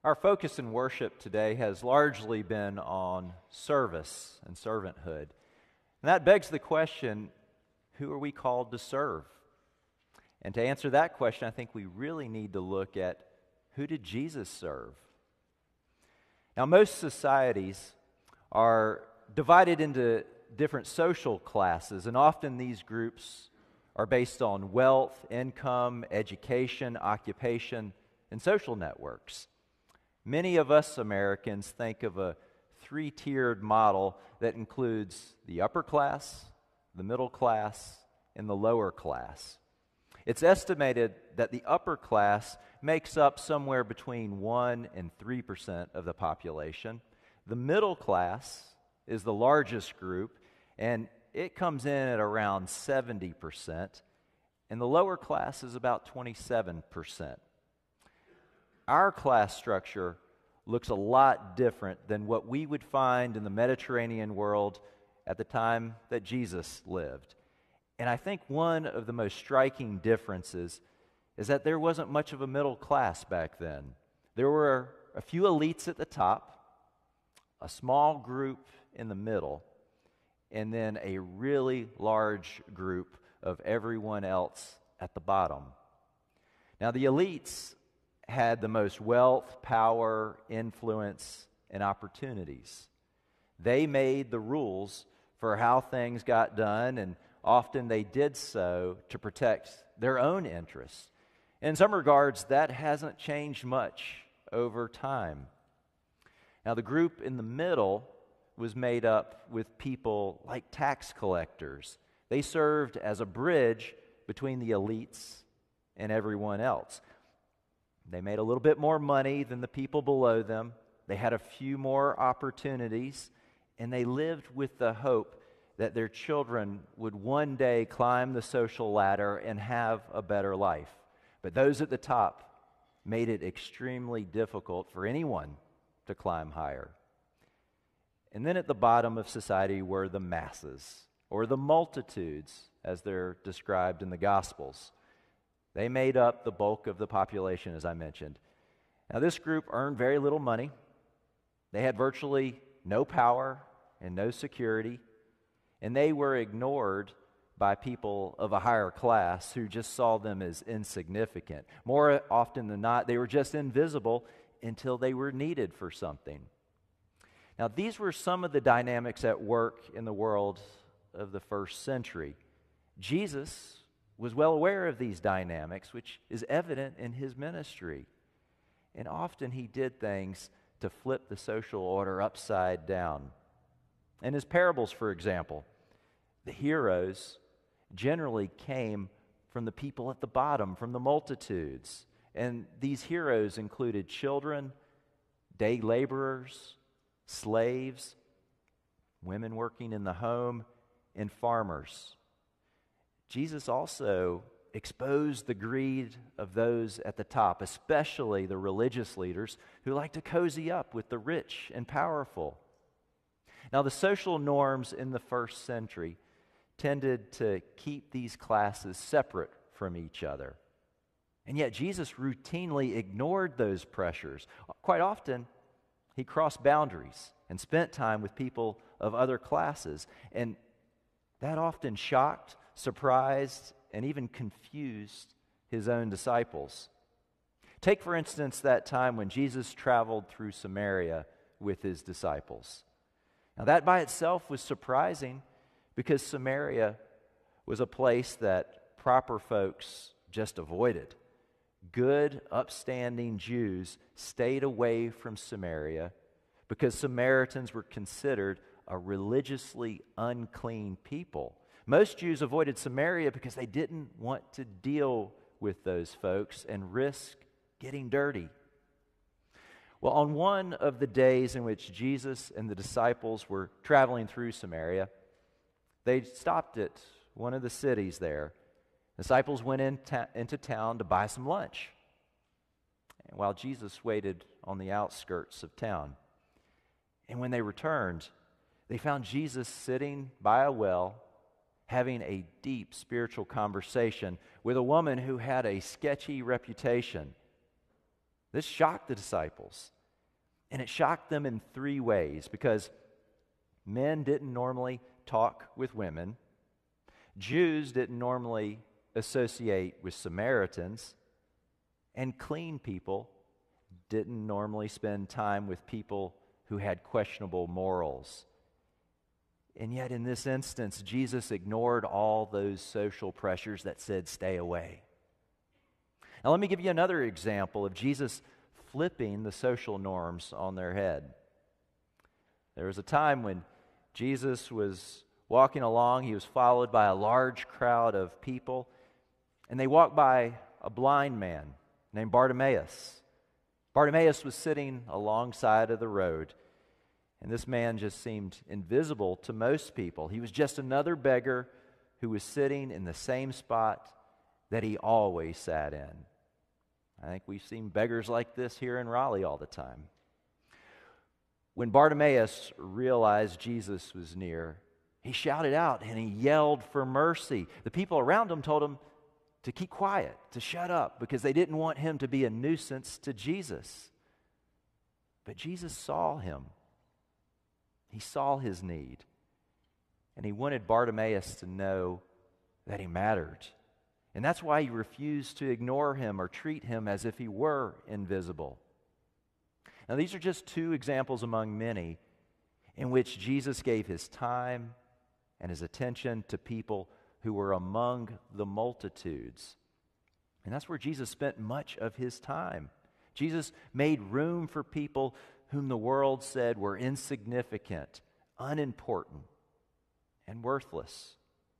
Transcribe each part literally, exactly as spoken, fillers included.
Our focus in worship today has largely been on service and servanthood. And that begs the question, who are we called to serve? And to answer that question, I think we really need to look at who did Jesus serve? Now, most societies are divided into different social classes, and often these groups are based on wealth, income, education, occupation, and social networks. Many of us Americans think of a three-tiered model that includes the upper class, the middle class, and the lower class. It's estimated that the upper class makes up somewhere between one and three percent of the population. The middle class is the largest group, and it comes in at around seventy percent, and the lower class is about twenty-seven percent. Our class structure looks a lot different than what we would find in the Mediterranean world at the time that Jesus lived. And I think one of the most striking differences is that there wasn't much of a middle class back then. There were a few elites at the top, a small group in the middle, and then a really large group of everyone else at the bottom. Now, the elites had the most wealth, power, influence, and opportunities. They made the rules for how things got done, and often they did so to protect their own interests. In some regards, that hasn't changed much over time. Now, the group in the middle was made up with people like tax collectors. They served as a bridge between the elites and everyone else. They made a little bit more money than the people below them. They had a few more opportunities, and they lived with the hope that their children would one day climb the social ladder and have a better life. But those at the top made it extremely difficult for anyone to climb higher. And then at the bottom of society were the masses, or the multitudes, as they're described in the Gospels. They made up the bulk of the population, as I mentioned. Now, this group earned very little money. They had virtually no power and no security, and they were ignored by people of a higher class who just saw them as insignificant. More often than not, they were just invisible until they were needed for something. Now, these were some of the dynamics at work in the world of the first century. Jesus was well aware of these dynamics, which is evident in his ministry. And often he did things to flip the social order upside down. In his parables, for example, the heroes generally came from the people at the bottom, from the multitudes. And these heroes included children, day laborers, slaves, women working in the home, and farmers. Jesus also exposed the greed of those at the top, especially the religious leaders who like to cozy up with the rich and powerful. Now, the social norms in the first century tended to keep these classes separate from each other. And yet Jesus routinely ignored those pressures. Quite often, he crossed boundaries and spent time with people of other classes. And that often shocked, surprised, and even confused his own disciples. Take, for instance, that time when Jesus traveled through Samaria with his disciples. Now, that by itself was surprising because Samaria was a place that proper folks just avoided. Good, upstanding Jews stayed away from Samaria because Samaritans were considered a religiously unclean people. Most Jews avoided Samaria because they didn't want to deal with those folks and risk getting dirty. Well, on one of the days in which Jesus and the disciples were traveling through Samaria, they stopped at one of the cities there. The disciples went in ta- into town to buy some lunch, and while Jesus waited on the outskirts of town. And when they returned, they found Jesus sitting by a well, having a deep spiritual conversation with a woman who had a sketchy reputation. This shocked the disciples. And it shocked them in three ways, because men didn't normally talk with women, Jews didn't normally associate with Samaritans, and clean people didn't normally spend time with people who had questionable morals. And yet in this instance, Jesus ignored all those social pressures that said stay away. Now let me give you another example of Jesus flipping the social norms on their head. There was a time when Jesus was walking along. He was followed by a large crowd of people, and they walked by a blind man named Bartimaeus. Bartimaeus was sitting alongside of the road, and this man just seemed invisible to most people. He was just another beggar who was sitting in the same spot that he always sat in. I think we've seen beggars like this here in Raleigh all the time. When Bartimaeus realized Jesus was near, he shouted out and he yelled for mercy. The people around him told him to keep quiet, to shut up, because they didn't want him to be a nuisance to Jesus. But Jesus saw him. He saw his need. And he wanted Bartimaeus to know that he mattered. And that's why he refused to ignore him or treat him as if he were invisible. Now, these are just two examples among many in which Jesus gave his time and his attention to people who were among the multitudes. And that's where Jesus spent much of his time. Jesus made room for people whom the world said were insignificant, unimportant, and worthless.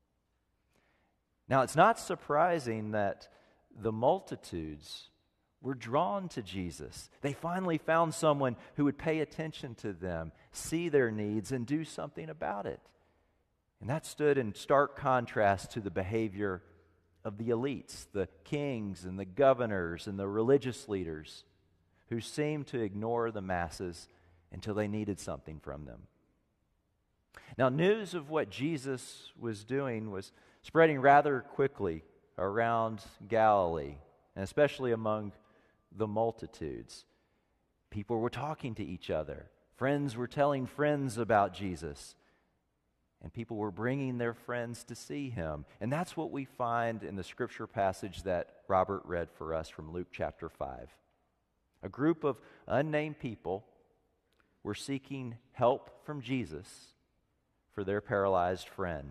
Now, it's not surprising that the multitudes were drawn to Jesus. They finally found someone who would pay attention to them, see their needs, and do something about it. And that stood in stark contrast to the behavior of the elites, the kings and the governors and the religious leaders, who seemed to ignore the masses until they needed something from them. Now, news of what Jesus was doing was spreading rather quickly around Galilee, and especially among the multitudes. People were talking to each other. Friends were telling friends about Jesus. And people were bringing their friends to see him. And that's what we find in the scripture passage that Robert read for us from Luke chapter five. A group of unnamed people were seeking help from Jesus for their paralyzed friend.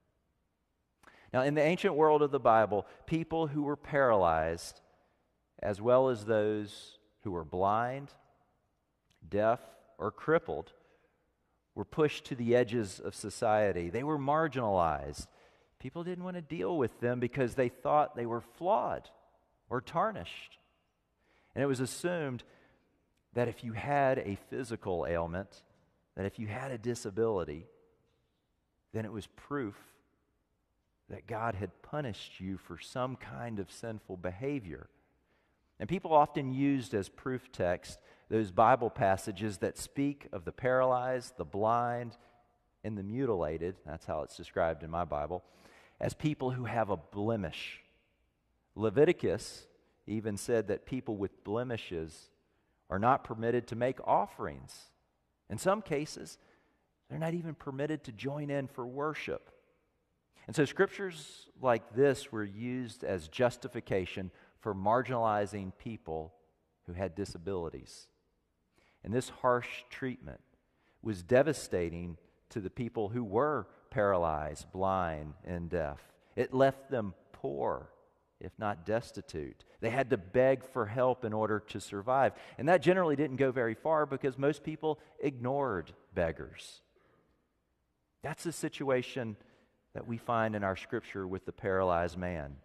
Now, in the ancient world of the Bible, people who were paralyzed, as well as those who were blind, deaf, or crippled, were pushed to the edges of society. They were marginalized. People didn't want to deal with them because they thought they were flawed or tarnished. And it was assumed that if you had a physical ailment, that if you had a disability, then it was proof that God had punished you for some kind of sinful behavior. And people often used as proof text those Bible passages that speak of the paralyzed, the blind, and the mutilated, that's how it's described in my Bible, as people who have a blemish. Leviticus even said that people with blemishes are not permitted to make offerings. In some cases, they're not even permitted to join in for worship. And so scriptures like this were used as justification for marginalizing people who had disabilities. And this harsh treatment was devastating to the people who were paralyzed, blind, and deaf. It left them poor, if not destitute. They had to beg for help in order to survive. And that generally didn't go very far because most people ignored beggars. That's the situation that we find in our scripture with the paralyzed man.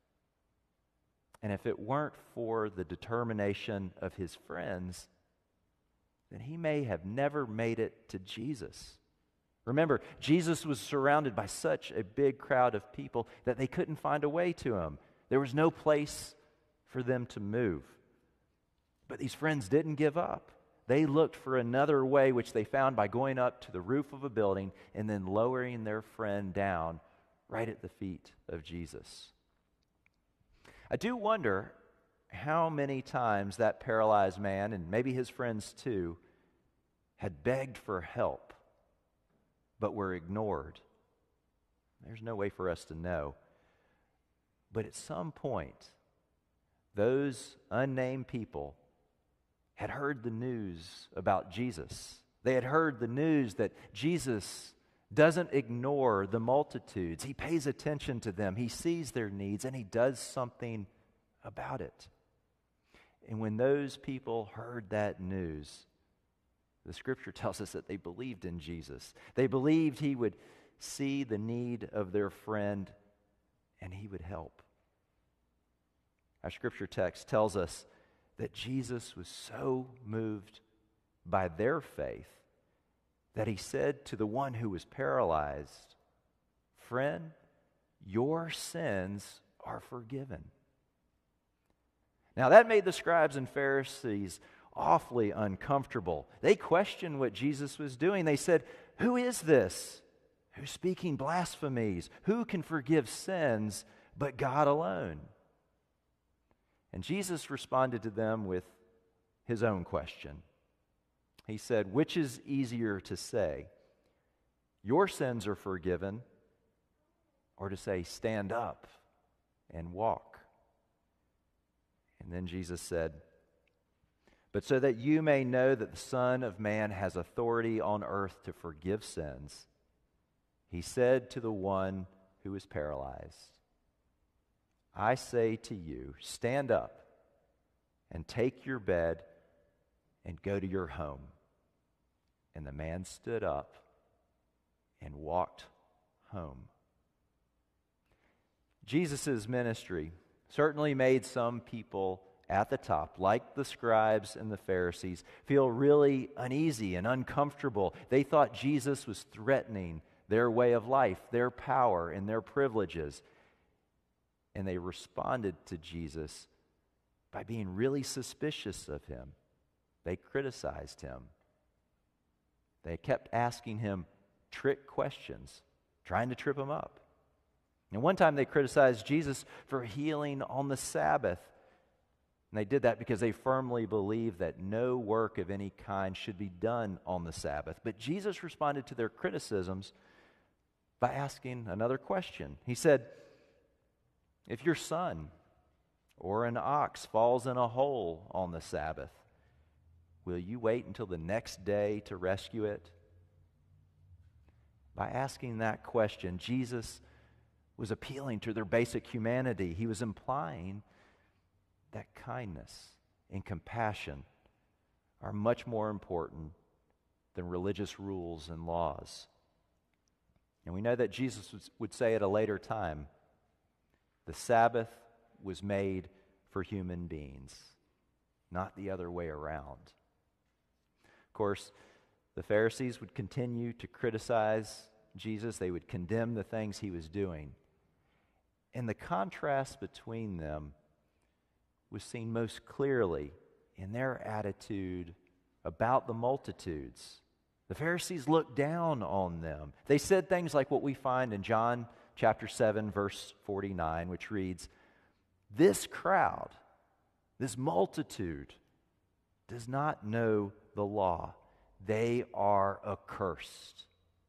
And if it weren't for the determination of his friends, then he may have never made it to Jesus. Remember, Jesus was surrounded by such a big crowd of people that they couldn't find a way to him. There was no place for them to move. But these friends didn't give up. They looked for another way, which they found by going up to the roof of a building and then lowering their friend down right at the feet of Jesus. I do wonder how many times that paralyzed man, and maybe his friends too, had begged for help, but were ignored. There's no way for us to know. But at some point, those unnamed people had heard the news about Jesus. They had heard the news that Jesus doesn't ignore the multitudes. He pays attention to them. He sees their needs, and he does something about it. And when those people heard that news, the scripture tells us that they believed in Jesus. They believed he would see the need of their friend and he would help. Our scripture text tells us that Jesus was so moved by their faith that he said to the one who was paralyzed, "Friend, your sins are forgiven." Now that made the scribes and Pharisees awfully uncomfortable. They questioned what Jesus was doing. They said, "Who is this who's speaking blasphemies? Who can forgive sins but God alone?" And Jesus responded to them with his own question. He said, "Which is easier to say, 'Your sins are forgiven,' or to say, 'Stand up and walk'?" And then Jesus said, "But so that you may know that the Son of Man has authority on earth to forgive sins," he said to the one who was paralyzed, "I say to you, stand up and take your bed and go to your home." And the man stood up and walked home. Jesus' ministry certainly made some people at the top, like the scribes and the Pharisees, feel really uneasy and uncomfortable. They thought Jesus was threatening their way of life, their power, and their privileges. And they responded to Jesus by being really suspicious of him. They criticized him. They kept asking him trick questions, trying to trip him up. And one time they criticized Jesus for healing on the Sabbath. And they did that because they firmly believed that no work of any kind should be done on the Sabbath. But Jesus responded to their criticisms by asking another question. He said, "If your son or an ox falls in a hole on the Sabbath, will you wait until the next day to rescue it?" By asking that question, Jesus was appealing to their basic humanity. He was implying that kindness and compassion are much more important than religious rules and laws. And we know that Jesus would say at a later time, the Sabbath was made for human beings, not the other way around. Of course, the Pharisees would continue to criticize Jesus. They would condemn the things he was doing. And the contrast between them was seen most clearly in their attitude about the multitudes. The Pharisees looked down on them. They said things like what we find in John chapter seven, verse forty-nine, which reads, "This crowd, this multitude, does not know the law. They are accursed."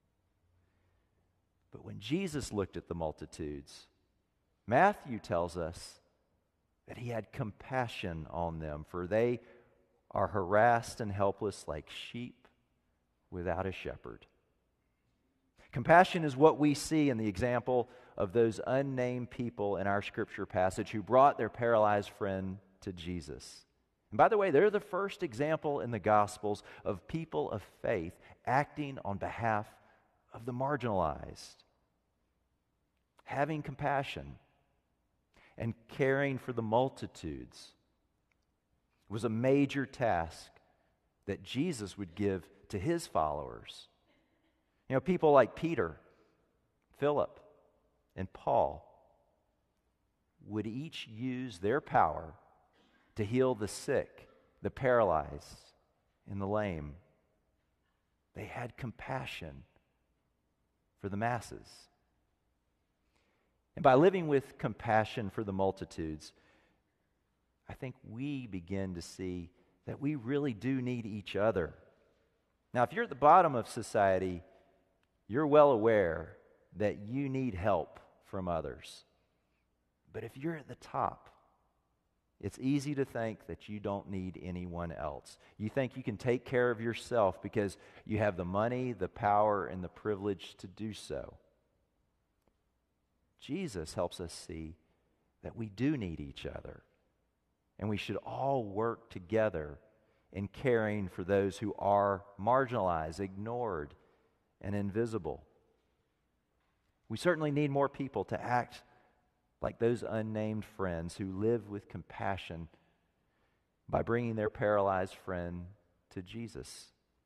But when Jesus looked at the multitudes, Matthew tells us that he had compassion on them, for they are harassed and helpless like sheep without a shepherd. Compassion is what we see in the example of those unnamed people in our scripture passage who brought their paralyzed friend to Jesus. And by the way, they're the first example in the Gospels of people of faith acting on behalf of the marginalized. Having compassion and caring for the multitudes was a major task that Jesus would give to his followers. You know, people like Peter, Philip, and Paul would each use their power to heal the sick, the paralyzed, and the lame. They had compassion for the masses. And by living with compassion for the multitudes, I think we begin to see that we really do need each other. Now, if you're at the bottom of society, you're well aware that you need help from others. But if you're at the top, it's easy to think that you don't need anyone else. You think you can take care of yourself because you have the money, the power, and the privilege to do so. Jesus helps us see that we do need each other, and we should all work together in caring for those who are marginalized, ignored, and invisible. We certainly need more people to act like those unnamed friends who live with compassion by bringing their paralyzed friend to Jesus.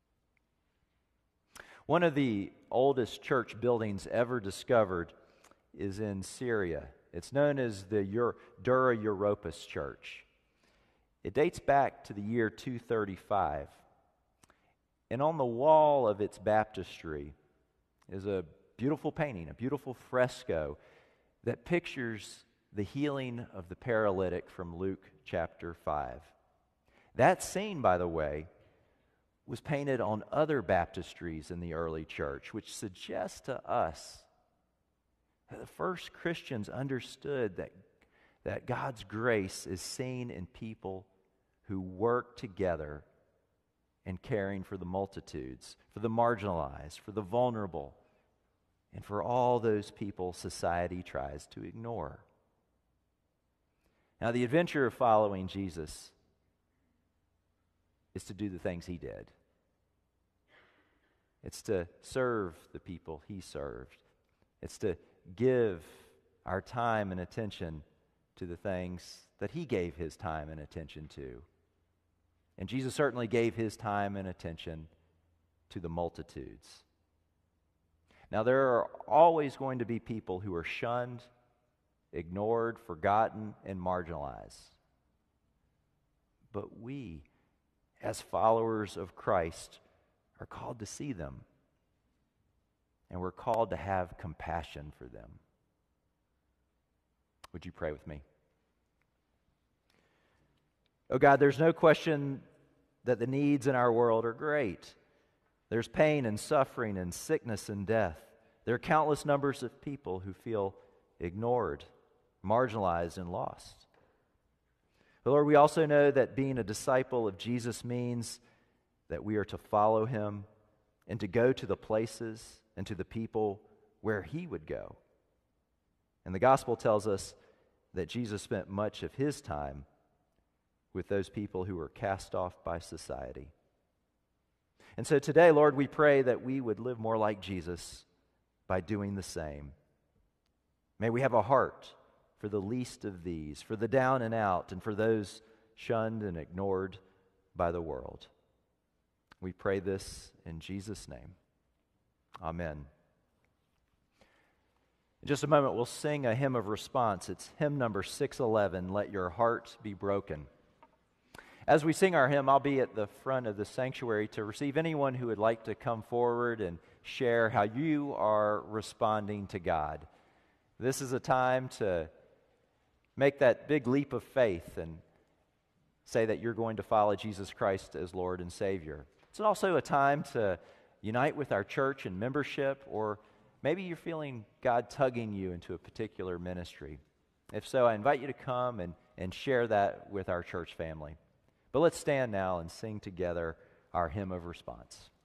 One of the oldest church buildings ever discovered is in Syria. It's known as the Eur- Dura Europos Church. It dates back to the year two thirty-five. And on the wall of its baptistry is a beautiful painting, a beautiful fresco that pictures the healing of the paralytic from Luke chapter five. That scene, by the way, was painted on other baptistries in the early church, which suggests to us that the first Christians understood that, that God's grace is seen in people who work together in caring for the multitudes, for the marginalized, for the vulnerable, and for all those people society tries to ignore. Now, the adventure of following Jesus is to do the things he did. It's to serve the people he served. It's to give our time and attention to the things that he gave his time and attention to. And Jesus certainly gave his time and attention to the multitudes. Now, there are always going to be people who are shunned, ignored, forgotten, and marginalized. But we, as followers of Christ, are called to see them. And we're called to have compassion for them. Would you pray with me? Oh God, there's no question that the needs in our world are great. There's pain and suffering and sickness and death. There are countless numbers of people who feel ignored, marginalized, and lost. But Lord, we also know that being a disciple of Jesus means that we are to follow him and to go to the places and to the people where he would go. And the gospel tells us that Jesus spent much of his time with those people who were cast off by society. And so today, Lord, we pray that we would live more like Jesus by doing the same. May we have a heart for the least of these, for the down and out, and for those shunned and ignored by the world. We pray this in Jesus' name. Amen. In just a moment, we'll sing a hymn of response. It's hymn number six eleven, Let Your Heart Be Broken. As we sing our hymn, I'll be at the front of the sanctuary to receive anyone who would like to come forward and share how you are responding to God. This is a time to make that big leap of faith and say that you're going to follow Jesus Christ as Lord and Savior. It's also a time to unite with our church and membership, or maybe you're feeling God tugging you into a particular ministry. If so, I invite you to come and, and share that with our church family. But let's stand now and sing together our hymn of response.